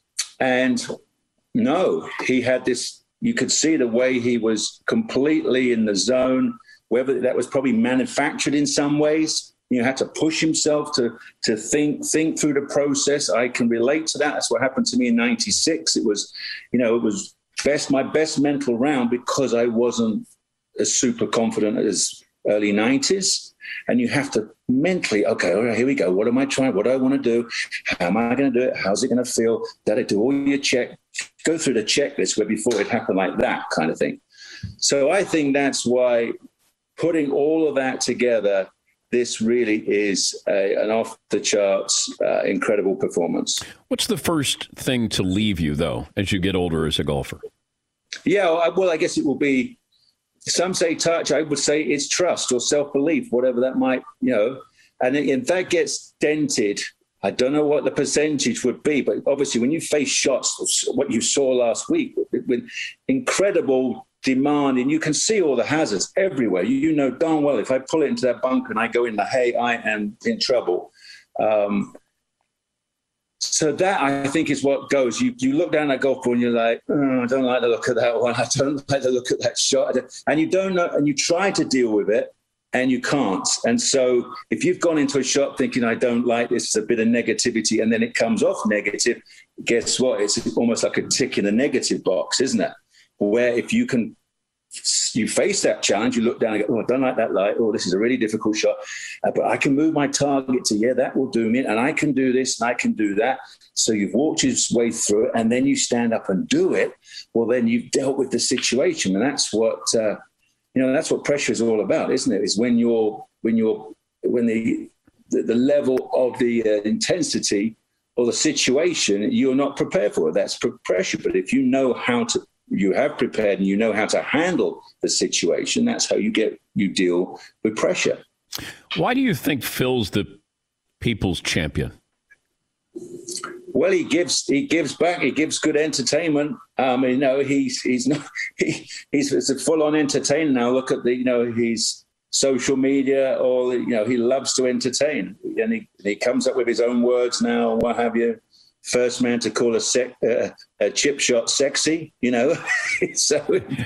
And no, he had this, you could see the way he was completely in the zone, whether that was probably manufactured in some ways. You had to push himself to, to think, think through the process. I can relate to that. That's what happened to me in ninety-six. It was, you know, it was, Best, my best mental round, because I wasn't as super confident as early nineties. And you have to mentally, okay, all right, here we go. What am I trying? What do I want to do? How am I going to do it? How's it going to feel? Did I do all your check? Go through the checklist where before it happened like that kind of thing. So I think that's why putting all of that together, this really is a, an off-the-charts, uh, incredible performance. What's the first thing to leave you, though, as you get older as a golfer? Yeah, well, I guess it will be, some say touch, I would say it's trust or self-belief, whatever that might, you know. And if that gets dented, I don't know what the percentage would be, but obviously when you face shots, what you saw last week, with incredible demand, and you can see all the hazards everywhere. You, you know darn well, if I pull it into that bunker and I go in the hay, I am in trouble. Um, so that, I think, is what goes. You you look down that golf ball and you're like, oh, I don't like the look of that one. I don't like the look at that shot. And you don't know, and you try to deal with it, and you can't. And so if you've gone into a shot thinking, I don't like this, it's a bit of negativity, and then it comes off negative, guess what? It's almost like a tick in a negative box, isn't it? Where if you can, you face that challenge, you look down and go, oh, I don't like that light. Oh, this is a really difficult shot. Uh, but I can move my target to, yeah, that will do me. And I can do this and I can do that. So you've walked your way through it, and then you stand up and do it. Well, then you've dealt with the situation. And that's what, uh, you know, that's what pressure is all about, isn't it? Is when you're, when you're, when the, the, the level of the uh, intensity or the situation, you're not prepared for it. That's pressure. But if you know how to, you have prepared and you know how to handle the situation, that's how you get, you deal with pressure. Why do you think Phil's the people's champion? Well, he gives he gives back. He gives good entertainment. Um, you know, he's he's not he, he's it's a full on entertainer now. Look at the you know his social media, or you know he loves to entertain, and he he comes up with his own words now. What have you? First man to call a, sec, uh, a chip shot sexy, you know, so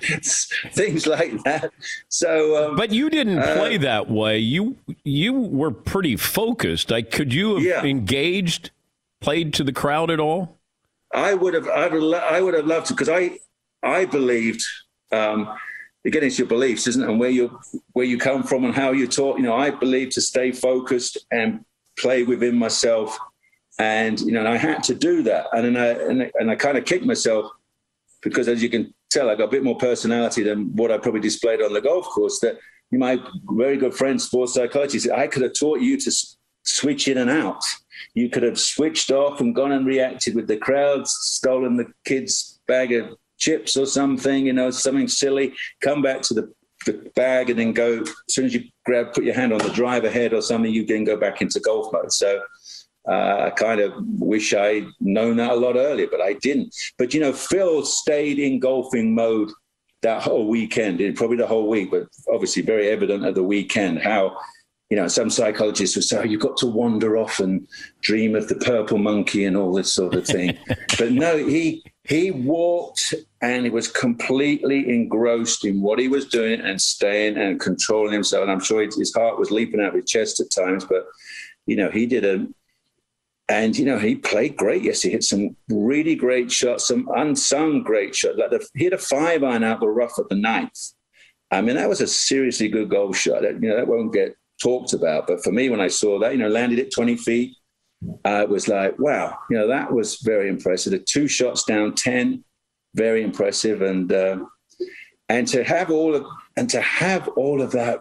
things like that. So, um, but you didn't play uh, that way. You you were pretty focused. Like, could you have yeah. engaged, played to the crowd at all? I would have. I would. I would have loved to, because I I believed. Um, Again, it's your beliefs, isn't it? And where you where you come from and how you talk. You know, I believe to stay focused and play within myself. And, you know, and I had to do that. And then I, and, and I kind of kicked myself because, as you can tell, I got a bit more personality than what I probably displayed on the golf course. That my very good friend, sports psychologist, I could have taught you to s- switch in and out. You could have switched off and gone and reacted with the crowd, stolen the kid's bag of chips or something, you know, something silly, come back to the, the bag and then go, as soon as you grab, put your hand on the driver head or something, you can go back into golf mode. So, Uh, I kind of wish I'd known that a lot earlier, but I didn't. But, you know, Phil stayed in golfing mode that whole weekend, probably the whole week, but obviously very evident at the weekend how, you know, some psychologists would say, oh, you've got to wander off and dream of the purple monkey and all this sort of thing. But no, he he walked and he was completely engrossed in what he was doing and staying and controlling himself. And I'm sure his heart was leaping out of his chest at times, but, you know, he did a... And, you know, he played great. Yes, he hit some really great shots, some unsung great shots. Like the, he hit a five iron out the rough at the ninth. I mean, that was a seriously good golf shot. That, you know, that won't get talked about. But for me, when I saw that, you know, landed it twenty feet, uh, it was like, wow, you know, that was very impressive. The two shots down ten, very impressive. And uh, and to have all of and to have all of that,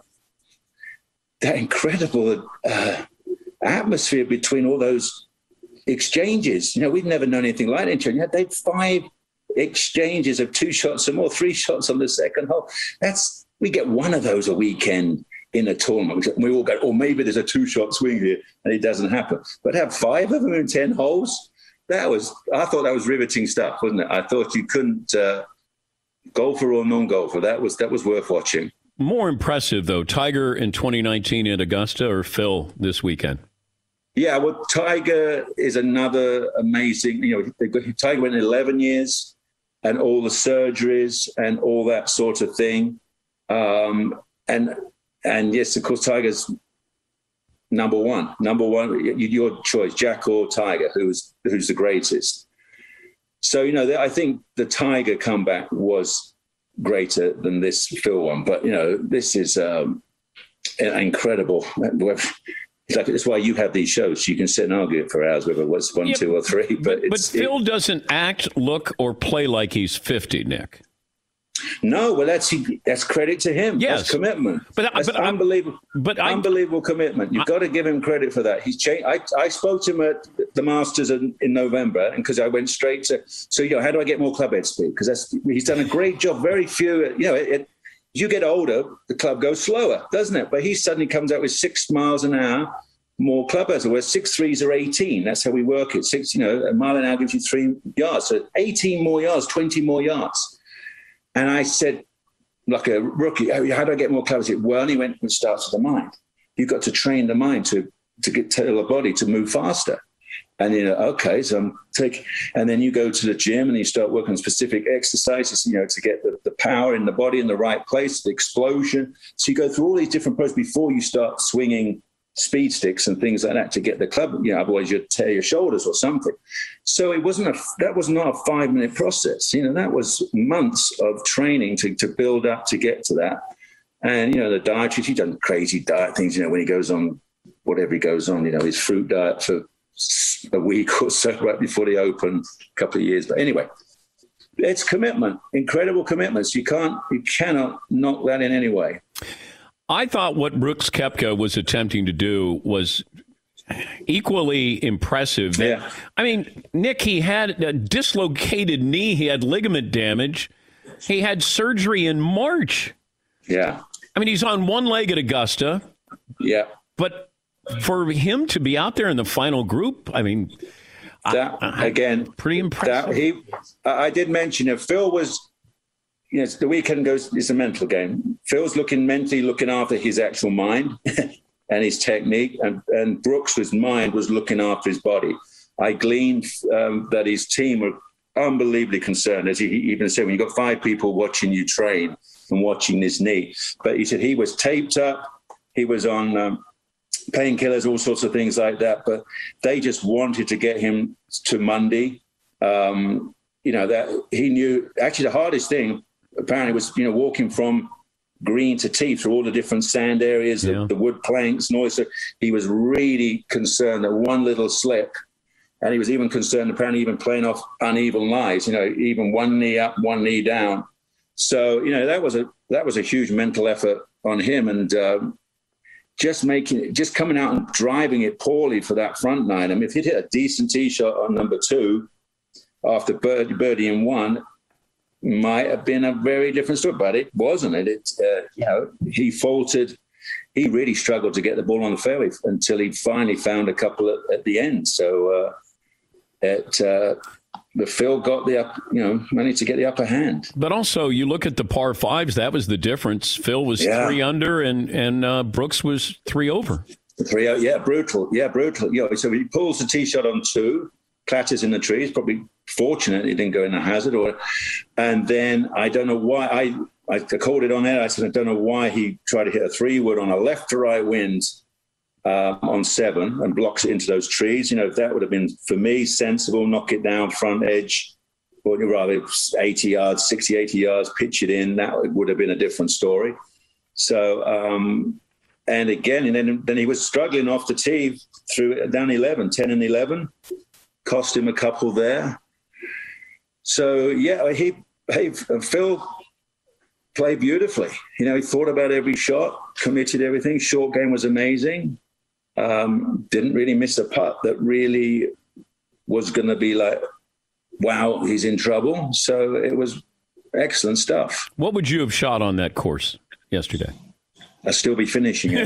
that incredible uh, atmosphere between all those exchanges. You know, we've never known anything like that. You had they had five exchanges of two shots or more, three shots on the second hole. That's we get one of those a weekend in a tournament. We all go, oh, maybe there's a two-shot swing here, and it doesn't happen. But have five of them in ten holes. That was, I thought that was riveting stuff, wasn't it? I thought you couldn't, uh, golfer or non-golfer, that was that was worth watching. More impressive though, Tiger in twenty nineteen at Augusta or Phil this weekend? Yeah, well, Tiger is another amazing, you know, Tiger went eleven years and all the surgeries and all that sort of thing. Um, and, and yes, of course, Tiger's number one, number one, your choice, Jack or Tiger, who's, who's the greatest. So, you know, I think the Tiger comeback was greater than this Phil one. But, you know, this is um, incredible. It's like, that's why you have these shows. You can sit and argue it for hours, whether it's one, yeah, two, or three. But, but, it's, but Phil it, doesn't act, look, or play like he's fifty, Nick. No, well, that's that's credit to him. Yes. That's commitment. But, that's but unbelievable. But unbelievable I, commitment. You've I, got to give him credit for that. He's changed. I, I spoke to him at the Masters in, in November, and because I went straight to, so you know, how do I get more club head speed? Because that's he's done a great job. Very few, you know, it, it, as you get older, the club goes slower, doesn't it? But he suddenly comes out with six miles an hour more club heads. Where six threes are eighteen. That's how we work it. Six, you know, a mile an hour gives you three yards. So eighteen more yards, twenty more yards. And I said, like a rookie, how do I get more clarity? Well, he went, it starts with the mind. You've got to train the mind to to get tell the body to move faster. And you know, okay, so I'm taking, and then you go to the gym and you start working on specific exercises, you know, to get the, the power in the body in the right place, the explosion. So you go through all these different processes before you start swinging speed sticks and things like that to get the club, you know, otherwise you'd tear your shoulders or something. So it wasn't a, that was not a five minute process. You know, that was months of training to, to build up to get to that. And, you know, the dietary, he's done crazy diet things, you know, when he goes on, whatever he goes on, you know, his fruit diet for a week or so right before the Open, a couple of years. But anyway, it's commitment, incredible commitments. You can't, you cannot knock that in any way. I thought what Brooks Koepka was attempting to do was equally impressive. Yeah. I mean, Nick, he had a dislocated knee. He had ligament damage. He had surgery in March. Yeah. I mean, he's on one leg at Augusta. Yeah. But for him to be out there in the final group, I mean, that, I, again, pretty impressive. That he, I did mention if Phil was, you know, the weekend goes, it's a mental game. Phil's looking mentally, looking after his actual mind and his technique, and, and Brooks' mind was looking after his body. I gleaned um, that his team were unbelievably concerned, as he even said, when you've got five people watching you train and watching this knee. But he said he was taped up, he was on um, painkillers, all sorts of things like that, but they just wanted to get him to Monday. Um, you know, that he knew, actually the hardest thing, apparently was, you know, walking from green to tee through all the different sand areas, yeah. the, the wood planks, noise. So he was really concerned that one little slip, and he was even concerned, apparently even playing off uneven lies, you know, even one knee up, one knee down. So, you know, that was a, that was a huge mental effort on him. And um, just making, just coming out and driving it poorly for that front nine. I mean, if he'd hit a decent tee shot on number two after birdie, birdie in one, might have been a very different story, but it wasn't. It, it uh, you know, he faltered. He really struggled to get the ball on the fairway until he finally found a couple at, at the end. So, uh, it, uh, the Phil got the up, you know, managed to get the upper hand. But also, you look at the par fives. That was the difference. Phil was yeah. three under, and and uh, Brooks was three over. Three, yeah, brutal. Yeah, brutal. Yeah, so he pulls the tee shot on two, clatters in the trees, probably fortunate he didn't go in a hazard, or and then I don't know why I I called it on there. I said I don't know why he tried to hit a three wood on a left to right wind uh, on seven and blocks it into those trees. You know, if that would have been for me sensible, knock it down front edge, or rather eighty yards, sixty, eighty yards, pitch it in. That would have been a different story. So um, and again, and then then he was struggling off the tee through down eleven, ten and eleven, cost him a couple there. So, yeah, he, he Phil played beautifully. You know, he thought about every shot, committed everything. Short game was amazing. Um, didn't really miss a putt that really was going to be like, wow, he's in trouble. So it was excellent stuff. What would you have shot on that course yesterday? I'll still be finishing it.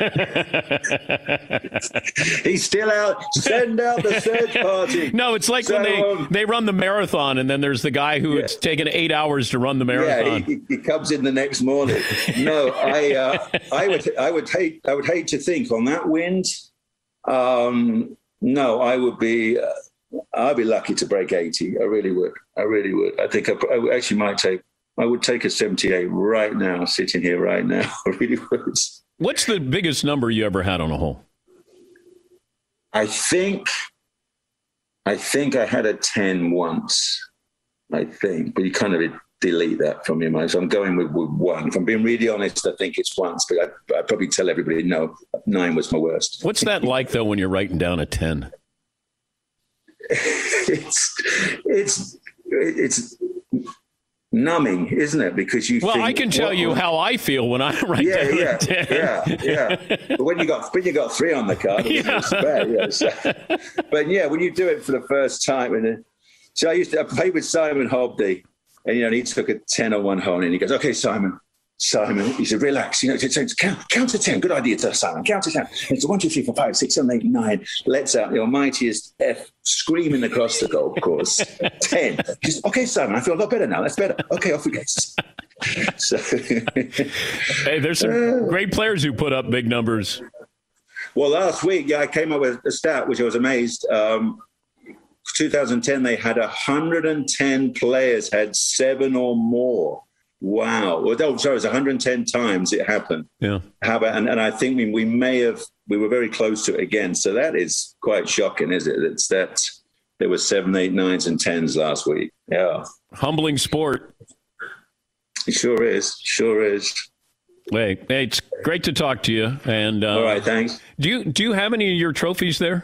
He's still out. Send out the search party. No, it's like so, when they, um, they run the marathon, and then there's the guy who yeah. it's taken eight hours to run the marathon. Yeah, he, he comes in the next morning. No, I uh, I would I would hate I would hate to think on that wind. Um, no, I would be uh, I'd be lucky to break eighty. I really would. I really would. I think I, I actually might take. I would take a seventy-eight right now, sitting here right now. I really would. What's the biggest number you ever had on a hole? I think, I think I had a ten once. I think, but you kind of delete that from your mind. So I'm going with, with one. If I'm being really honest, I think it's once, but I, I'd probably tell everybody, no, nine was my worst. What's that like, though, when you're writing down a ten? it's, it's, it's numbing, isn't it? Because you Well, think, I can tell you how I feel when I write yeah, down yeah, a ten. Yeah, yeah. But when you got when you got three on the card, Yeah. it's bad, yeah, so. But yeah, when you do it for the first time, and so I used to I played with Simon Hobdy, and you know, and he took a ten on one hole, and he goes, "Okay, Simon." Simon, he said, relax, you know, it's, it's, count, count to ten. Good idea, to Simon. Count to ten. It's one, two, three, four, five, six, seven, eight, nine. Let's out the almightiest F screaming across the golf course. ten. Just, okay, Simon, I feel a lot better now. That's better. Okay, off we go. So, hey, there's some uh, great players who put up big numbers. Well, last week, yeah, I came up with a stat, which I was amazed. Um, twenty ten, they had one hundred ten players had seven or more. Wow. Well, oh, sorry, it was one hundred ten times it happened. Yeah. How about, and, and I think we, we may have, we were very close to it again. So that is quite shocking, is it? It's that there were seven, eight, nines, and tens last week. Yeah. Humbling sport. It sure is. Sure is. Hey, hey, it's great to talk to you. And uh, all right, thanks. Do you do you have any of your trophies there?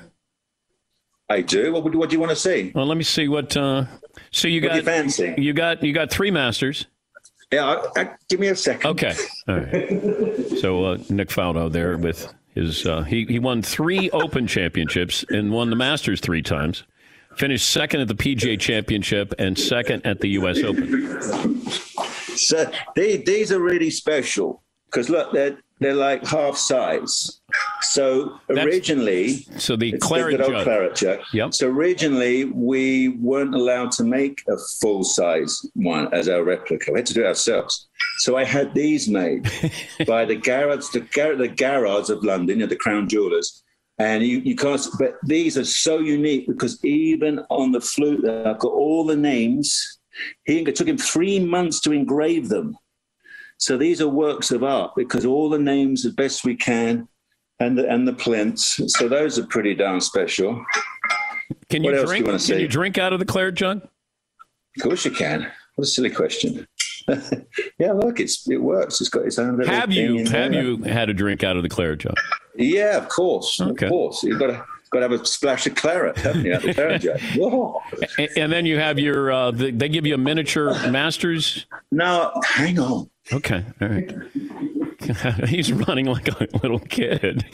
I do. What, what do you want to see? Well, let me see what. Uh, so you what got do you fancy? You got you got three Masters. Yeah, I, I, give me a second. Okay. All right. So uh, Nick Faldo there with his uh, he he won three Open championships and won the Masters three times. Finished second at the P G A Championship and second at the U S Open. So they, these are really special because look, they're they're like half size. So originally, That's, so the it's claret the good old jug. claret jug. Yep. So originally we weren't allowed to make a full size one as our replica. We had to do it ourselves. So I had these made by the Garrards, the, Gar- the Garrards of London, you know, the Crown Jewelers. And you, you can't, but these are so unique because even on the flute, I've got all the names. He, it took him three months to engrave them. So these are works of art because all the names as best we can and the, and the plinths. So those are pretty darn special. Can what you else drink? do you want to Can see? you drink out of the claret jug? Of course you can. What a silly question. Yeah, look, it's it works. It's got its own little Have thing you in have there. you had a drink out of the claret jug? Yeah, of course. Okay. Of course. You've got to got to have a splash of claret, haven't you, at the claret jug? Whoa. And, and then you have your uh, the, they give you a miniature Masters. No, hang on. Okay, all right. He's running like a little kid.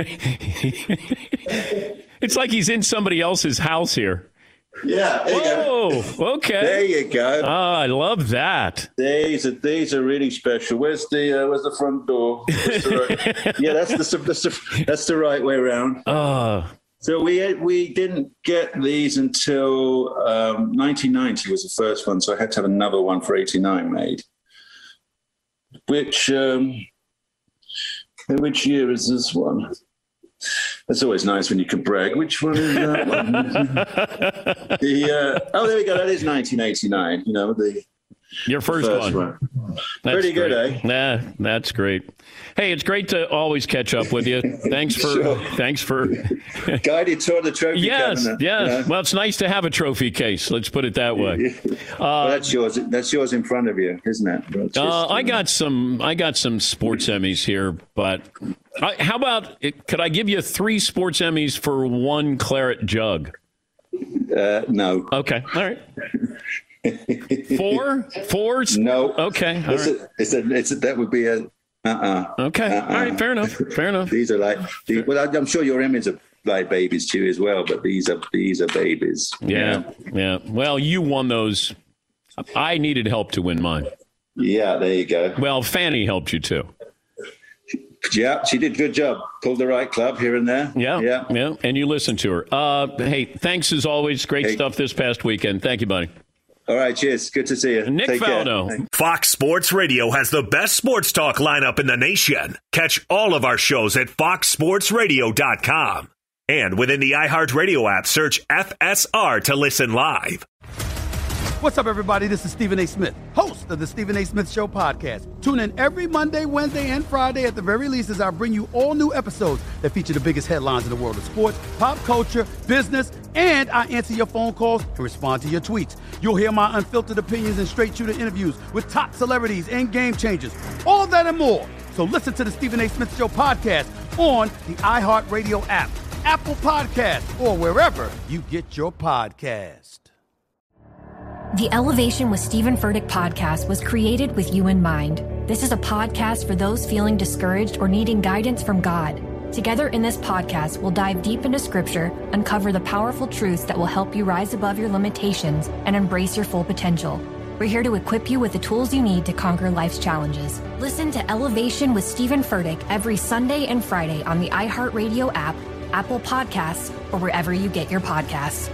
It's like he's in somebody else's house here. Yeah. There Whoa. you go. Okay. There you go. Oh, I love that. These are these are really special. Where's the uh, where's the front door? Where's the right? Yeah, that's the, that's the that's the right way around. Oh. So we we didn't get these until um, nineteen ninety was the first one. So I had to have another one for eighty-nine made. Which um, which year is this one? That's always nice when you can brag. Which one is that one? the, uh, oh, there we go. That is nineteen eighty-nine. You know, the Your first, the first one. one. That's Pretty good, great. eh? Nah, that's great. Hey, it's great to always catch up with you. Thanks for Sure. thanks for guided toward the trophy Yes, cabinet. yes. You know? Well, it's nice to have a trophy case. Let's put it that way. Well, that's yours. That's yours in front of you, isn't it? That's Uh, just, I got some. I got some sports Emmys here, but I, how about? It, could I give you three sports Emmys for one claret jug? Uh, no. Okay. All right. Four? Four? No. Okay. All It's right. a, it's a, it's a, that would be a. Uh-uh. Okay. Uh-uh. All right. Fair enough. Fair enough. These are like. These, well, I'm sure your Emmys are like babies too as well, but these are these are babies. Yeah. Yeah. Well, you won those. I needed help to win mine. Yeah. There you go. Well, Fanny helped you too. Yeah, she did a good job. Pulled the right club here and there. Yeah. Yeah. Yeah. And you listened to her. Uh, hey, thanks as always. Great Hey. stuff this past weekend. Thank you, buddy. All right. Cheers. Good to see you. Nick Take care. Faldo. Fox Sports Radio has the best sports talk lineup in the nation. Catch all of our shows at fox sports radio dot com. And within the iHeartRadio app, search F S R to listen live. What's up, everybody? This is Stephen A. Smith, host of the Stephen A. Smith Show podcast. Tune in every Monday, Wednesday, and Friday at the very least as I bring you all new episodes that feature the biggest headlines in the world of sports, pop culture, business, and I answer your phone calls and respond to your tweets. You'll hear my unfiltered opinions and straight-shooter interviews with top celebrities and game changers. All of that and more. So listen to the Stephen A. Smith Show podcast on the iHeartRadio app, Apple Podcasts, or wherever you get your podcast. The Elevation with Stephen Furtick podcast was created with you in mind. This is a podcast for those feeling discouraged or needing guidance from God. Together in this podcast, we'll dive deep into Scripture, uncover the powerful truths that will help you rise above your limitations and embrace your full potential. We're here to equip you with the tools you need to conquer life's challenges. Listen to Elevation with Stephen Furtick every Sunday and Friday on the iHeartRadio app, Apple Podcasts, or wherever you get your podcasts.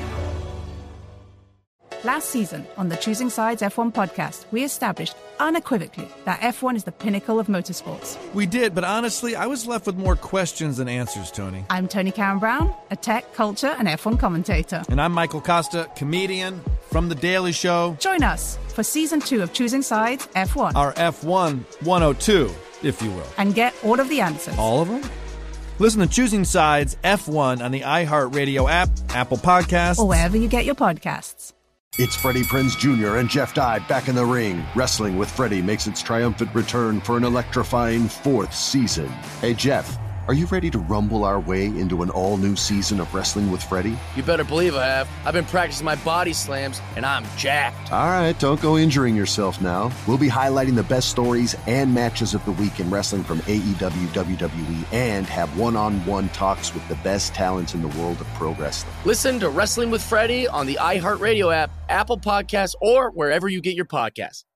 Last season on the Choosing Sides F one podcast, we established unequivocally that F one is the pinnacle of motorsports. We did, but honestly, I was left with more questions than answers, Tony. I'm Tony Karen Brown, a tech, culture, and F one commentator. And I'm Michael Costa, comedian from The Daily Show. Join us for season two of Choosing Sides F one. Our F one one oh two, if you will. And get all of the answers. All of them? Listen to Choosing Sides F one on the iHeartRadio app, Apple Podcasts, or wherever you get your podcasts. It's Freddie Prinze Junior and Jeff Dye back in the ring. Wrestling with Freddie makes its triumphant return for an electrifying fourth season. Hey, Jeff, are you ready to rumble our way into an all-new season of Wrestling with Freddie? You better believe I have. I've been practicing my body slams, and I'm jacked. All right, don't go injuring yourself now. We'll be highlighting the best stories and matches of the week in wrestling from A E W, W W E, and have one-on-one talks with the best talents in the world of pro wrestling. Listen to Wrestling with Freddie on the iHeartRadio app, Apple Podcasts, or wherever you get your podcasts.